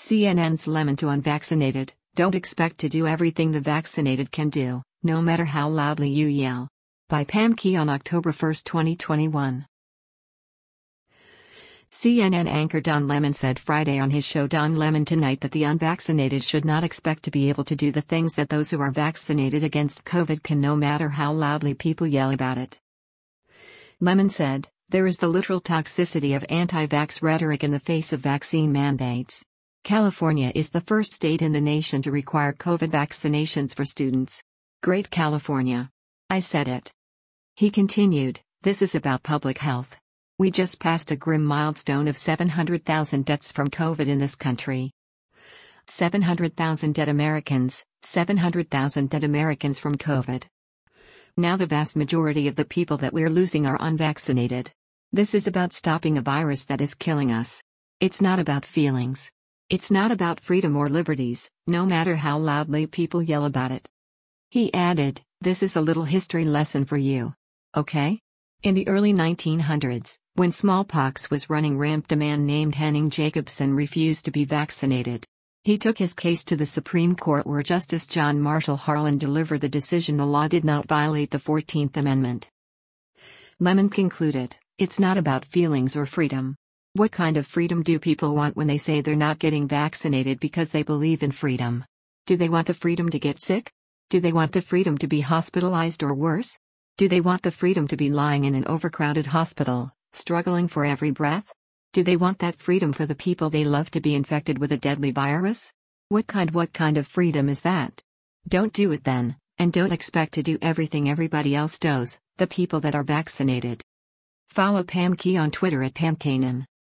CNN's Lemon to unvaccinated: don't expect to do everything the vaccinated can do, no matter how loudly you yell. By Pam Key on October 1, 2021. CNN anchor Don Lemon said Friday on his show Don Lemon Tonight that the unvaccinated should not expect to be able to do the things that those who are vaccinated against COVID can, no matter how loudly people yell about it. Lemon said, "There is the literal toxicity of anti-vax rhetoric in the face of vaccine mandates. California is the first state in the nation to require COVID vaccinations for students. Great California. I said it." He continued, "This is about public health. We just passed a grim milestone of 700,000 deaths from COVID in this country. 700,000 dead Americans, 700,000 dead Americans from COVID. Now the vast majority of the people that we're losing are unvaccinated. This is about stopping a virus that is killing us. It's not about feelings. It's not about freedom or liberties, no matter how loudly people yell about it." He added, "This is a little history lesson for you. Okay? In the early 1900s, when smallpox was running rampant, a man named Henning Jacobson refused to be vaccinated. He took his case to the Supreme Court, where Justice John Marshall Harlan delivered the decision the law did not violate the 14th Amendment." Lemon concluded, "It's not about feelings or freedom. What kind of freedom do people want when they say they're not getting vaccinated because they believe in freedom? Do they want the freedom to get sick? Do they want the freedom to be hospitalized or worse? Do they want the freedom to be lying in an overcrowded hospital, struggling for every breath? Do they want that freedom for the people they love to be infected with a deadly virus? What kind of freedom is that? Don't do it then, and don't expect to do everything everybody else does, the people that are vaccinated." Follow Pam Key on Twitter at PamKanan.